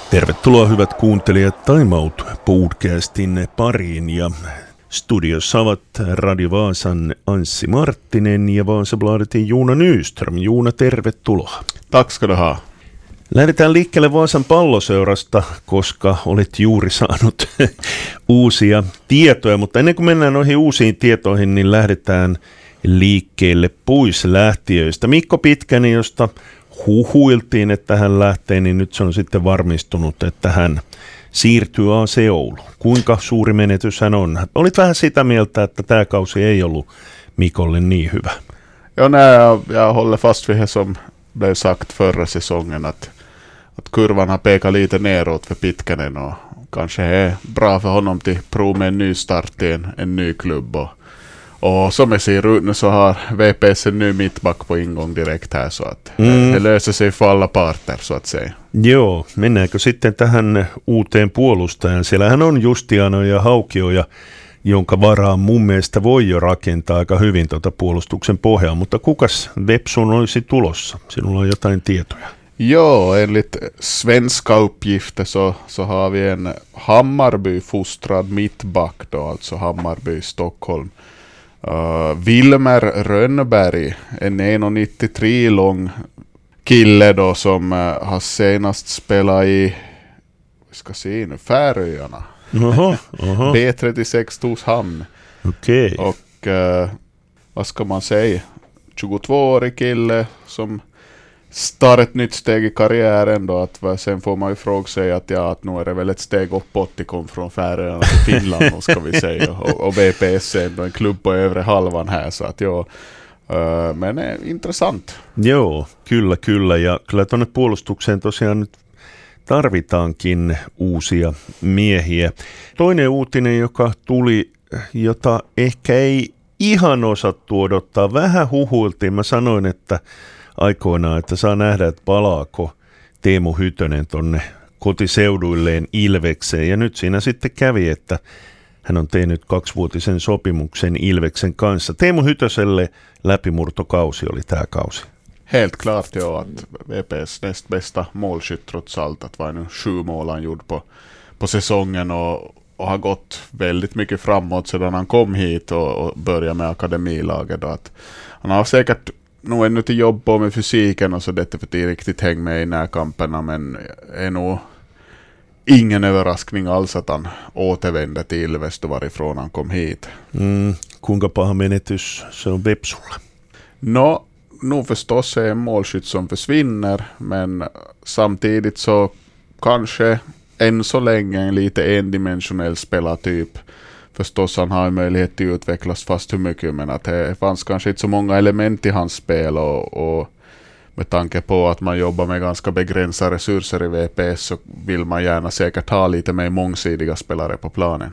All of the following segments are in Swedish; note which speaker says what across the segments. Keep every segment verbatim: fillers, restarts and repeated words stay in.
Speaker 1: Tervetuloa hyvät kuuntelijat Time Out-podcastin pariin ja studiossa ovat Radio Vaasan Anssi Marttinen ja Vasabladetin Joona Nyström. Joona, tervetuloa.
Speaker 2: Tack ska du ha.
Speaker 1: Lähdetään liikkeelle Vaasan Palloseurasta, koska olet juuri saanut uusia tietoja, mutta ennen kuin mennään noihin uusiin tietoihin, niin lähdetään liikkeelle poislähtiöistä. Mikko Pitkänen, josta huhuiltiin, että hän lähtee, niin nyt se on sitten varmistunut, että hän siirtyy A C Ouluun. Kuinka suuri menetys hän on? Olit vähän sitä mieltä, että tämä kausi ei ollut Mikolle niin hyvä.
Speaker 2: Ja nej, jag, jag håller fast vid det som blev sagt förra säsongen, att, att kurvan har pekat lite neråt för Pitkänen och kanske är bra för honom till prov med en ny start i en, en ny klubb. Och, och som jag ser ut nu så har V P S en ny mittback på ingång direkt här, så att mm. det löser sig för alla parter, så att säga.
Speaker 1: Joo, mennäänkö sitten tähän uuteen puolustajan? Siellähän on Justiano ja Haukioja, jonka varaan mun mielestä voi jo rakentaa aika hyvin tuota puolustuksen pohjaa, mutta kukas Vepsun olisi tulossa? Sinulla on jotain tietoja.
Speaker 2: Jo, enligt svenska uppgifter så, så har vi en Hammarby-fostrad mittback då, alltså Hammarby Stockholm. Uh, Wilmer Rönnberg, en en komma nittiotre lång kille då som uh, har senast spelat i, vi ska se nu, Färöarna.
Speaker 1: Oho, oho.
Speaker 2: B trettiosex Torshamn.
Speaker 1: Okej.
Speaker 2: Okay. Och uh, vad ska man säga? tjugotvåårig kille som tar ett nytt steg i karriären då, att sen får man ju fråga sig att ja, att nu är det väl ett steg uppåt, det kom från Färöarna till Finland och ska vi säga, och, och V P S är ändå en klubb på övre halvan här, så att ja, uh, men är intressant.
Speaker 1: Joo, kyllä kyllä, ja kyllä tuonne puolustukseen tosiaan nyt tarvitaankin uusia miehiä. Toinen uutinen, joka tuli, jota ehkä ei ihan osattu odottaa, vähän huhuiltiin, mä sanoin, että aikoinaan, että saa nähdä, että palaako Teemu Hytönen tonne kotiseuduilleen Ilvekseen. Ja nyt siinä sitten kävi, että hän on tehnyt kaksivuotisen sopimuksen Ilveksen kanssa. Teemu Hytöselle läpimurtokausi oli tämä kausi.
Speaker 2: Helt klart, ja, att V P S näst bästa målskytt trots allt, att var nu sju mål han gjorde på, på säsongen och, och har gått väldigt mycket framåt sedan han kom hit och, och började med akademilaget. Då, att han har säkert nog ännu till jobb på med fysiken och så detta för att riktigt häng med i närkamperna, men är nog ingen överraskning alls att han återvände till Ilves varifrån han kom hit.
Speaker 1: Mm, kuinka paha menetys se on Vepsulla?
Speaker 2: No, nog förstås är en målskytt som försvinner, men samtidigt så kanske än så länge en lite endimensionell spelartyp. Förstås han har möjlighet till att utvecklas fast hur mycket, men att det fanns kanske inte så många element i hans spel, och, och med tanke på att man jobbar med ganska begränsade resurser i V P S så vill man gärna säkert ha lite mer mångsidiga spelare på planen.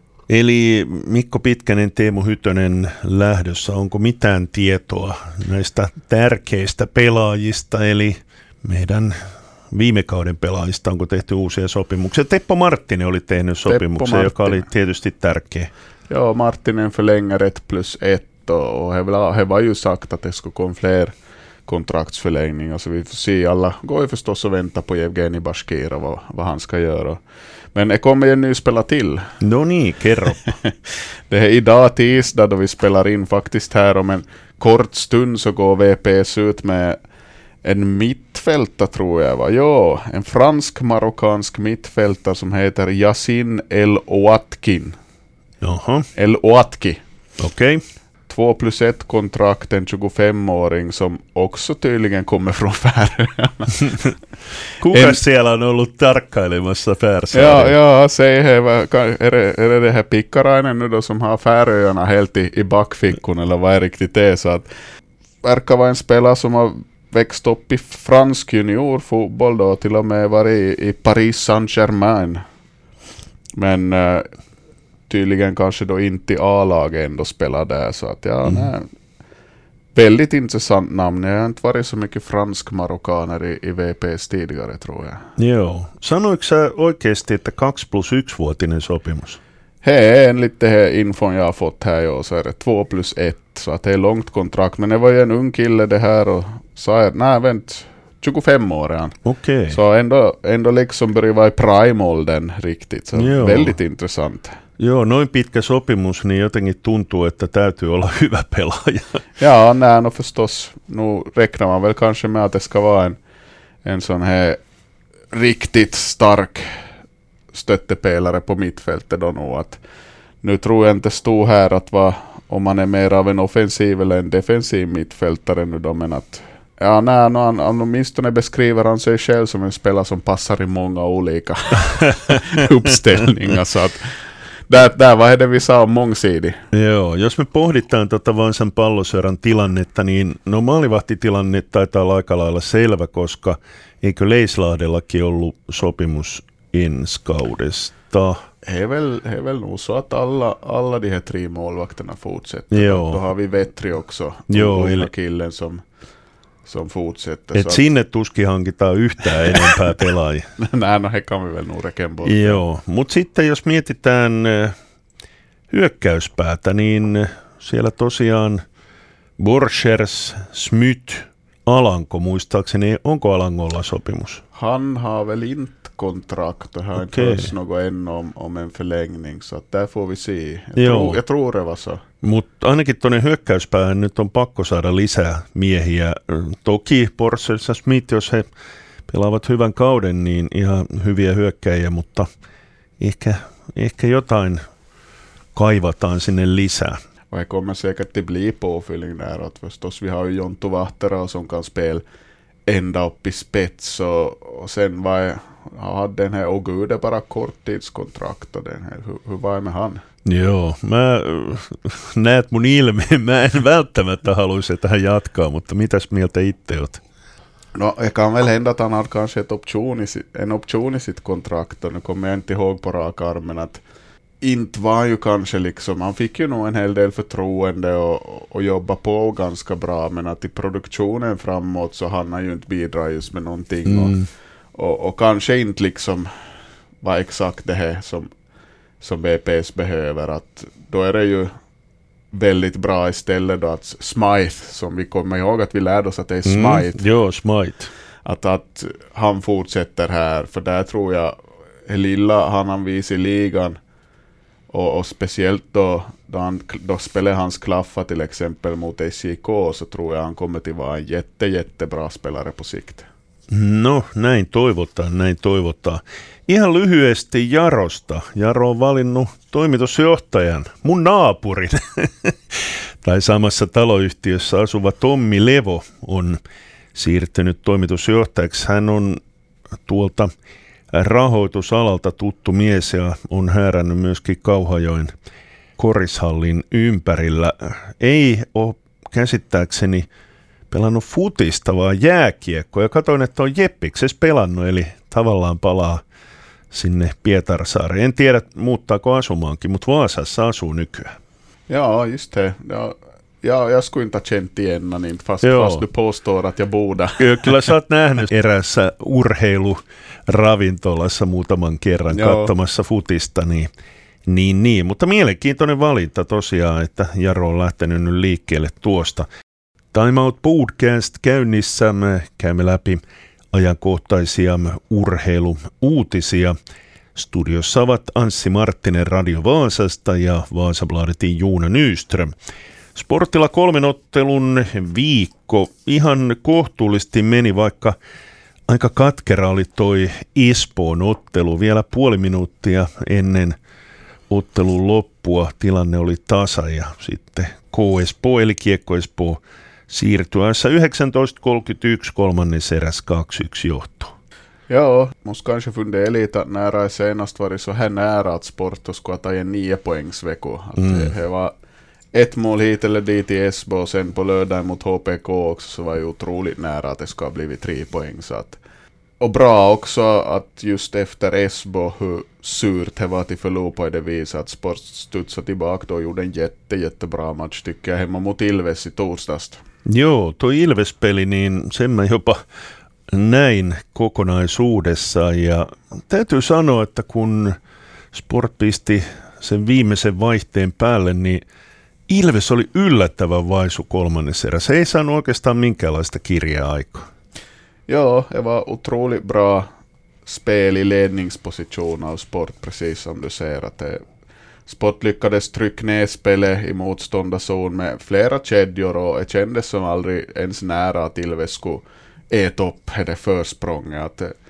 Speaker 1: Eli Mikko Pitkänen, Teemu Hytönen lähdössä, onko mitään tietoa näistä tärkeistä pelaajista, eli meidän viime kauden pelaajista, onko tehty uusia sopimuksia? Teppo Marttinen oli tehnyt sopimuksen, joka oli tietysti tärkeä.
Speaker 2: Joo, Marttinen förlänger ett plus ett, och he var ju sagt att det skulle komma fler kontraktsförlängningar, så vi får se. Alla går ju förstås och vänta på Evgeni Bashkira, vad, vad han ska göra. Men det kommer ju en ny spela till.
Speaker 1: No niin, kerro.
Speaker 2: Det är idag tisdag då vi spelar in, faktiskt här om en kort stund så går V P S ut med en mittfältare, tror jag va. Ja, en fransk-marockansk mittfältare som heter Yassine El Ouatkin.
Speaker 1: Jaha.
Speaker 2: El Ouatki.
Speaker 1: Okej. Okay.
Speaker 2: Två plus ett kontrakt, en tjugofem-åring som också tydligen kommer från Färöarna.
Speaker 1: Kuka en... siellä on ollut tarkkailemassa Färsaarilla?
Speaker 2: Ja, ja, säg här, är det, är det det här Pikkarainen nu då som har Färöarna helt i, i backfickon, eller vad är riktigt det? Så att verkar vara en spelare som har växt upp i fransk juniorfotboll då, till och med varit i, i Paris Saint-Germain. Men uh, tydligen kanske då inte i A-laget ändå spelar där, så att ja, mm. nej. Väldigt intressant namn. Jag har inte varit så mycket fransk-marokkaner i, i V P S tidigare, tror jag.
Speaker 1: Joo. Sanoiko sä oikeasti, että kaksi plus yksi-vuotinen sopimus?
Speaker 2: Hej, enligt det här infon jag har fått här, ja, så är det två plus ett. Så att det är långt kontrakt. Men det var ju en ung kille det här och sa att nej, vänt, tjugofem år är han.
Speaker 1: Okej.
Speaker 2: Så ändå, ändå liksom börjar vara i prime-åldern riktigt. Så
Speaker 1: Joo.
Speaker 2: väldigt intressant.
Speaker 1: Joo, noin pitkä sopimus, niin jotenkin tuntuu, että täytyy olla hyvä pelaaja.
Speaker 2: Ja, nej, no förstås. Nu räknar man väl kanske med att det ska vara en, en sån här riktigt stark stöttepelare på mittfältet då nog. Att nu tror jag inte stå här att vara, om man är mer av en offensiv eller en defensiv mittfältare nu då, men att ja, nej, no, han, han åtminstone beskriver han sig själv som en spelare som passar i många olika uppställningar, så att där, där var det vi sa mångsidig.
Speaker 1: Joo, jos me pohditaan tuota Vaasan Palloseuraan tilannetta, niin no maalivahtitilanne taitaa olla aika lailla selvä, koska eikö Leislahdellakin ollut sopimus ensi kaudesta?
Speaker 2: Det är väl, det är väl nog så att alla, alla de här tre målvakterna fortsätter.
Speaker 1: Joo.
Speaker 2: Då har vi Vetri också,
Speaker 1: Joo,
Speaker 2: den
Speaker 1: eli
Speaker 2: killen som, som fortsätter.
Speaker 1: et sinne tuskin hankitaan yhtään enempää pelaajia.
Speaker 2: Nej, no he kan vi väl nog räcka bort.
Speaker 1: Joo, mutta sitten jos mietitään äh, hyökkäyspäätä, niin äh, siellä tosiaan Borchers, Smyth, Alanko, muistaakseni, onko Alangolla sopimus?
Speaker 2: Han har väl inte kontrakt och har inte
Speaker 1: Okej.
Speaker 2: hörts något än om, om en förlängning, så att där får vi se. Jag,
Speaker 1: Joo.
Speaker 2: tror, jag tror det var så.
Speaker 1: Mutta ainakin tuonne hyökkäyspäähän nyt on pakko saada lisää miehiä. Toki Borchers ja Smyth, jos he pelaavat hyvän kauden, niin ihan hyviä hyökkäjiä, mutta ehkä, ehkä jotain kaivataan sinne lisää.
Speaker 2: Och det kommer säkert att bli påfyllning där. Att förstås, vi har ju Jontu Vahtera som kan spela ända upp i spets. Och, och sen var jag, jag hade den här Ogude bara korttidskontrakt. Och den här, hur, hur var det med han?
Speaker 1: Joo, mä näet mun ilmeen. Mä en välttämättä haluaisi, että hän jatkaa, mutta mitäs mieltä itse oot?
Speaker 2: No, det kan väl hända att han har kanske ett option i, si- en option i sitt kontrakt. Och nu kommer jag inte ihåg på rak arm, men att inte var ju kanske liksom, han fick ju nog en hel del förtroende och, och jobba på ganska bra, men att i produktionen framåt så han har ju inte bidragit just med någonting.
Speaker 1: Mm.
Speaker 2: Och, och, och kanske inte liksom var exakt det här som, som B P S behöver. Att då är det ju väldigt bra istället då att Smyth, som vi kommer ihåg att vi lärde oss att det är Smyth.
Speaker 1: Mm, joo, Smyth.
Speaker 2: Att, att han fortsätter här, för där tror jag det lilla han har visat i ligan, och, och speciellt då, då, han, då spelar hans klaffa till exempel mot S J K, så tror jag han kommer till vara en jätte, jättebra spelare på sikt.
Speaker 1: No, näin toivotaan, näin toivotaan. Ihan lyhyesti Jarosta. Jaro on valinnut toimitusjohtajan, mun naapurin. Tai samassa taloyhtiössä asuva Tommi Levo on siirtynyt toimitusjohtajaksi. Hän on tuolta rahoitusalalta tuttu mies ja on häärännyt myöskin Kauhajoen korishallin ympärillä. Ei ole käsittääkseni pelannut futista, vaan jääkiekkoa. Ja katsoin, että on Jeppiksessä pelannut, eli tavallaan palaa sinne Pietarsaareen. En tiedä, muuttaako asumaankin, mutta Vaasassa asuu nykyään.
Speaker 2: Ja, just det. Ja, ja, jag skulle inte ha känt igen niin, fast,
Speaker 1: Joo.
Speaker 2: fast du påstår att jag bor där.
Speaker 1: Kyllä sä oot nähnyt eräässä urheiluravintolassa muutaman kerran
Speaker 2: Joo.
Speaker 1: katsomassa futista, niin, niin, niin. Mutta mielenkiintoinen valinta tosiaan, että Jaro on lähtenyt nyt liikkeelle tuosta. Time Out Podcast käynnissä. Me käymme läpi ajankohtaisia urheiluuutisia. Studiossa ovat Anssi Marttinen Radio Vaasasta ja Vaasabladetin Joona Nyström. Sportilla kolmen ottelun viikko ihan kohtuullisesti meni, vaikka aika katkera oli toi Espoon ottelu. Vielä puoli minuuttia ennen ottelun loppua tilanne oli tasa ja sitten K Espoo eli Kiekko Espoo siirtyessä yhdeksäntoista kolmekymmentäyksi kolmannes eräs kaksi yksi johtoon.
Speaker 2: Ja, måste kanske fundera lite att när det senast varit så här nära att Sporto skulle ta en nio poängsvecko. Att
Speaker 1: Mm.
Speaker 2: det, det var ett mål hit eller dit i Esbo och sen på lördag mot H P K också, så var ju otroligt nära att det ska ha blivit tre poäng. Så att, och bra också att just efter Esbo hur surt det var till förlora på det viset att Sport studsade tillbaka då och gjorde en jätte, jättebra match tycker jag hemma mot Ilves i torsdags.
Speaker 1: Joo, tuo Ilves-peli, niin sen mä jopa näin kokonaisuudessaan ja täytyy sanoa, että kun Sport pisti sen viimeisen vaihteen päälle, niin Ilves oli yllättävän vaisu kolmannes erä. Se ei saanut oikeastaan minkäänlaista kirjaa aikaa.
Speaker 2: Ja, det var otroligt bra spel i ledningsposition av Sport, precis som du säger. Att det, Sport lyckades trycka ner spelet i motståndarzon med flera kedjor och det kändes som aldrig ens nära att Ilves skulle äta upp det försprånget. Att det,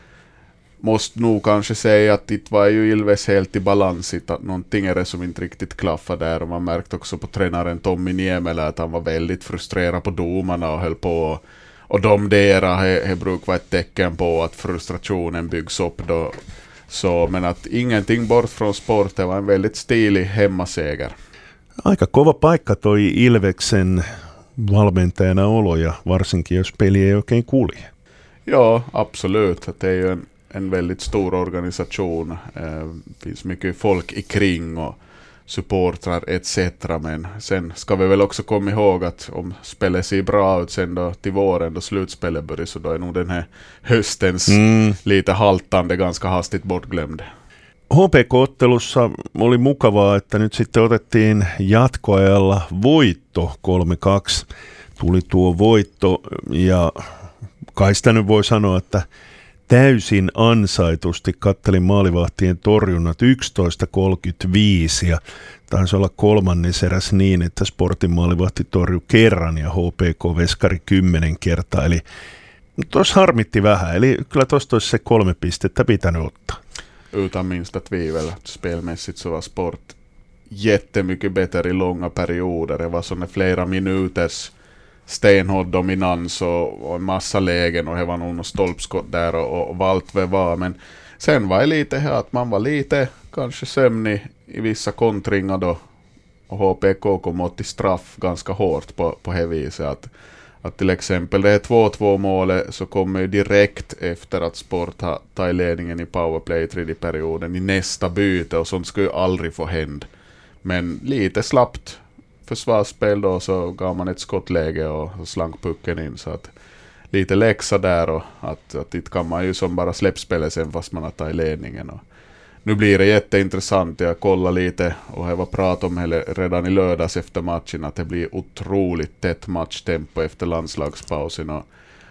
Speaker 2: måste nog kanske säga att det var ju Ilves helt i balans, att någonting är det som inte riktigt klaffade där, och man märkte också på tränaren Tommy Niemelä att han var väldigt frustrerad på domarna och höll på och domdera. Det brukar vara ett tecken på att frustrationen byggs upp då. Så, men att ingenting bort från Sport, det var en väldigt stilig hemmaseger.
Speaker 1: Aika kova paikka toi Ilveksen valmentajana olo, ja varsinkin jos peli ei oikein kulje.
Speaker 2: Ja, absolut. Det är ju en, en väldigt stor organisation. Det finns mycket folk i kring och supportrar et cetera. Men sen ska vi väl också komma ihåg att om spelet ser bra ut sen då till våren då slutspelet börjar, så då är nog den här höstens mm. lite haltande ganska hastigt bortglömd.
Speaker 1: H P K-ottelussa oli mukavaa, että nyt sitten otettiin jatkoajalla voitto kolme kaksi. Tuli tuo voitto ja kai sitä nyt voi sanoa, että täysin ansaitusti. Kattelin maalivahtien torjunnat yksitoista kolmekymmentäviisi ja taisi olla kolmannes eräs niin, että Sportin maalivahti torjui kerran ja H P K-veskari kymmenen kertaa. Eli tuossa harmitti vähän, eli kyllä tuossa olisi se kolme pistettä pitänyt ottaa.
Speaker 2: Utan minsta tvivel. Spelmässigt så var Sport jättemycket bättre i långa perioder. Det var sådana flera minuters stenhård dominans och, och en massa lägen, och det var nog något stolpskott där och, och valt vad var. Men sen var det lite här att man var lite kanske sömnig i vissa kontringar då, och H P K kom åt i straff ganska hårt på, på det viset att Att till exempel det här två två målet så kommer ju direkt efter att Sport har tagit ledningen i powerplay i tredje perioden i nästa byte, och sånt skulle ju aldrig få hända. Men lite slappt försvarsspel då, så gav man ett skottläge och slank pucken in, så att lite läxa där, och att, att det kan man ju som bara släppspelet sen fast man har tagit ledningen. Och nu blir det jätteintressant. Jag kollar lite och jag var prat om det redan i lördags efter matchen att det blir otroligt tätt matchtempo efter landslagspausen. Och,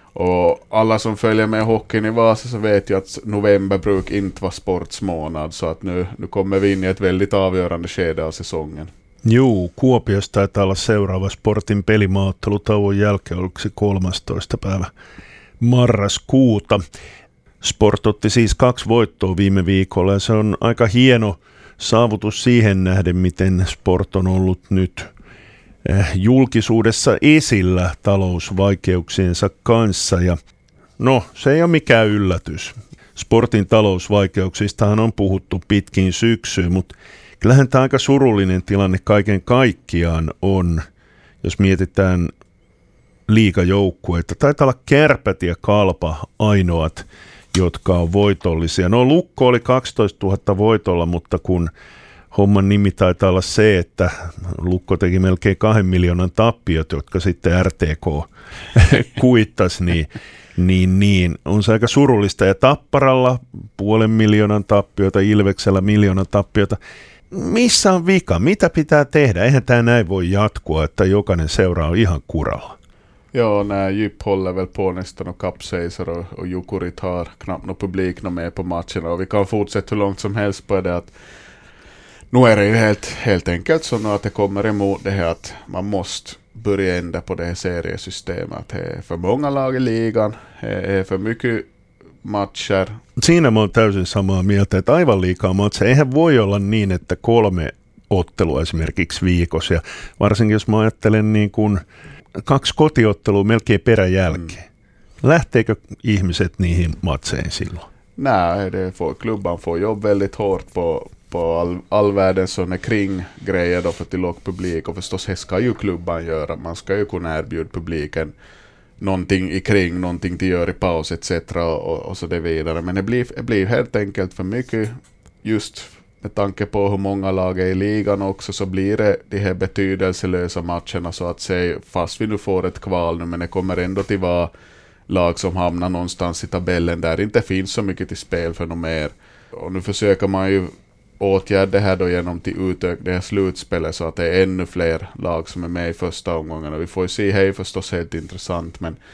Speaker 2: och alla som följer med hockeyn i Vasa så vet ju att november brukar inte vara sportsmånad, så att nu, nu kommer vi in i ett väldigt avgörande skede av säsongen.
Speaker 1: Juu, Kuopiossa taitaa olla seuraava Sportin pelimaaottelu tauon jälkeen, oliko se kolmastoista päivä marraskuuta. Sport otti siis kaksi voittoa viime viikolla ja se on aika hieno saavutus siihen nähden, miten Sport on ollut nyt julkisuudessa esillä talousvaikeuksiensa kanssa. Ja no, se ei ole mikään yllätys. Sportin talousvaikeuksistahan on puhuttu pitkin syksyyn, mutta kyllähän tämä aika surullinen tilanne kaiken kaikkiaan on, jos mietitään liigajoukkueita. Taitaa olla Kärpät ja Kalpa ainoat, jotka on voitollisia. No Lukko oli kaksitoistatuhatta voitolla, mutta kun homman nimi taitaa olla se, että Lukko teki melkein kahden miljoonan tappiot, jotka sitten R T K kuittasi, niin, niin, niin on se aika surullista. Ja Tapparalla puolen miljoonan tappiota, Ilveksellä miljoonan tappiota. Missä on vika? Mitä pitää tehdä? Eihän tämä näin voi jatkua, että jokainen seura on ihan kuralla.
Speaker 2: Ja, nej, Djup håller väl på nästan och kapsejsar och, och Jukurit har knappt någon publik någon med på matcherna, och vi kan fortsätta hur långt som helst på det att nu är det ju helt, helt enkelt så att det kommer emot det här att man måste börja ändra på det här seriesystemet. Det är för många lag i ligan, det är för mycket matcher.
Speaker 1: Siinä mä oon täysin samaa mieltä, että aivan liikaa matseja. Eihän voi olla niin, että kolme ottelua esimerkiksi viikossa, ja varsinkin jos mä ajattelen niin kuin kaksi kotiottelua melkein peräjälkeen. Mm. Lähteekö ihmiset niihin matseihin silloin?
Speaker 2: Nej, det får, klubban får jobba väldigt hårt på, på all, all världens sådana kringgrejer då för till låg publik, och förstås det ska ju klubban göra. Man ska ju kunna erbjuda publiken någonting i kring, någonting till gör i paus et cetera och, och så det vidare. Men det blir, det blir helt enkelt för mycket, just med tanke på hur många lag är i ligan också, så blir det de här betydelselösa matcherna så att säga, fast vi nu får ett kval nu, men det kommer ändå till vara lag som hamnar någonstans i tabellen där det inte finns så mycket till spel för något mer. Och nu försöker man ju åtgärda det här då genom till utöka det här slutspelet så att det är ännu fler lag som är med i första omgången, och vi får ju se, hej förstås helt intressant, men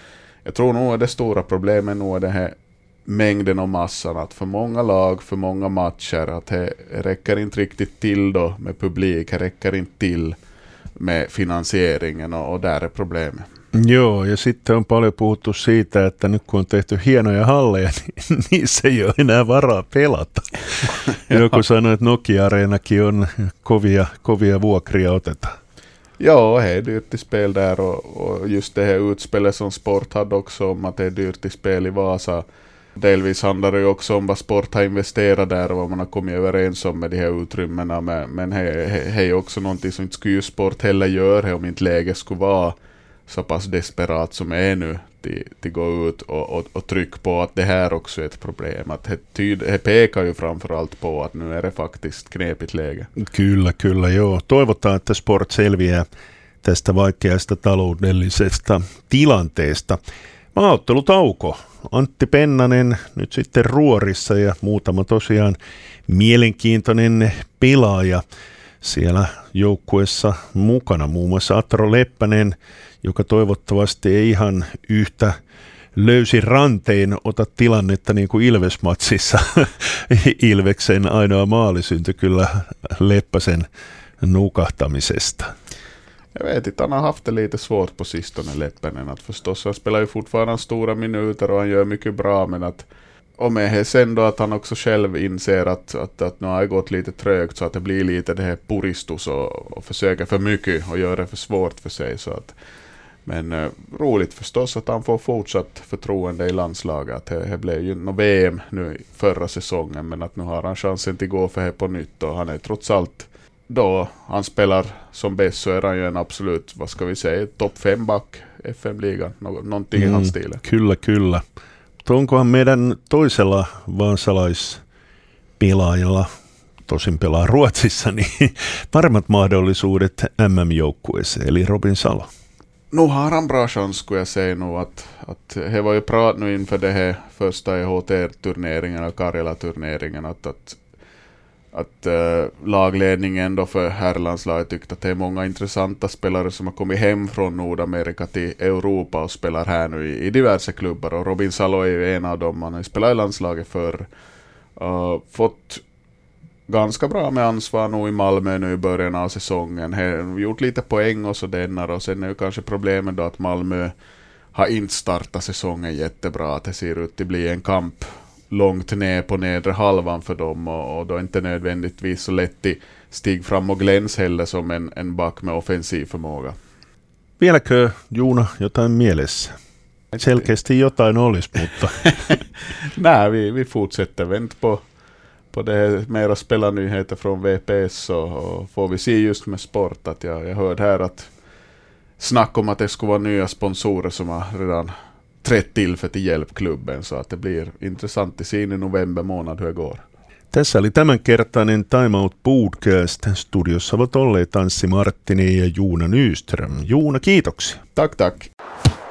Speaker 2: jag tror nog att det stora problemet nog är det här mängden och massan, att för många lag, för många matcher, att det räcker inte riktigt till då med publik, det räcker inte till med finansieringen och, och där är problemet.
Speaker 1: Joo, ja sitten on paljon puhuttu siitä, että nyt kun on tehty hienoja halleja, niin niissä ei ole enää varaa pelata. Joku sanoi, että Nokia-areenakin on kovia, kovia vuokria otetaan.
Speaker 2: Ja, det är dyrt i spel där och, och just det här utspelet som Sport hade också om att det är dyrt i spel i Vasa. Delvis handlar det ju också om vad Sport har investerat där och vad man har kommit överens om med de här utrymmena. Men, men det är också någonting som inte skulle Sport heller göra om inte läget skulle vara så pass desperat som är nu till, till gå ut och, och, och tryck på att det här också är ett problem. Att det, tyd, det pekar ju framförallt på att nu är det faktiskt knepigt läge.
Speaker 1: Kyllä, kyllä, joo. Toivotaan, että Sport selviää tästä vaikeasta taloudellisesta tilanteesta. Maaottelutauko. Antti Pennanen nyt sitten ruorissa ja muutama tosiaan mielenkiintoinen pelaaja siellä joukkueessa mukana. Muun muassa Atro Leppänen, joka toivottavasti ei ihan yhtä löysi rantein ota tilannetta niin kuin Ilves-matsissa. Ilveksen ainoa maali syntyi kyllä Leppäsen nukahtamisesta.
Speaker 2: Jag vet inte, han har haft det lite svårt på sistone, Leppänen. Att förstås, han spelar ju fortfarande stora minuter och han gör mycket bra, men att och med sen då att han också själv inser att, att, att nu har det gått lite trögt så att det blir lite det här puristus och, och försöker för mycket och gör det för svårt för sig. Så att, men uh, roligt förstås att han får fortsatt förtroende i landslaget. Det, det blev ju något V M nu förra säsongen, men att nu har han chansen till gå för det på nytt och han är trots allt då han spelar som bäst så är han ju en absolut, vad ska vi säga, topp fem back F M-liigan, Nå- någonting mm, i hans stil.
Speaker 1: Kyllä, kyllä. Onkohan meidän toisella vansalaispelaajalla, tosin pelaa Ruotsissa, niin paremmat mahdollisuudet M M-joukkueessa, eli Robin Salo?
Speaker 2: Nu har han bra chans, skulle jag säga nu, att, att det var ju prat nu inför det här första E H T-turneringen och Karjala-turneringen att, att att uh, lagledningen då för herrlandslaget tyckte att det är många intressanta spelare som har kommit hem från Nordamerika till Europa och spelar här nu i, i diverse klubbar, och Robin Salo är ju en av dem. Han har spelat i landslaget för uh, fått ganska bra med ansvar nu i Malmö nu i början av säsongen. Har gjort lite poäng och så denna, och sen är ju kanske problemet då att Malmö har inte startat säsongen jättebra, att det ser ut att bli en kamp långt ner på nedre halvan för dem, och, och då inte nödvändigtvis så lätt i stig fram och gläns heller som en, en back med offensiv förmåga.
Speaker 1: Vieläkö Juuna jotain mielessä? Selkeästi jotain olisi, mutta...
Speaker 2: Nej, vi, vi fortsätter vänt på, på det här mera spelarnyheter från V P S och, och får vi se just med sport att jag, jag hörde här att snack om att det skulle vara nya sponsorer som har redan trätt till för till hjälpklubben, så att det blir intressant att se in i november månad hur det går.
Speaker 1: Tässä oli tämänkertainen Time Out Podcast. Studiossa ovat olleet Anssi Marttinen ja Juuna Nyström. Juuna, kiitoksia.
Speaker 2: Tack, tack.